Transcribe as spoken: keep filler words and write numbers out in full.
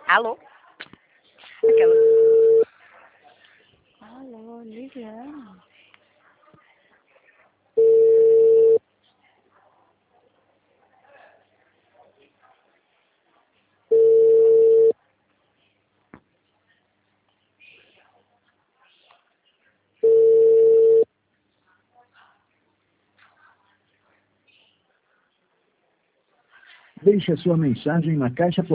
Alô? Aquela. Alô, Liliana. Deixe a sua mensagem na caixa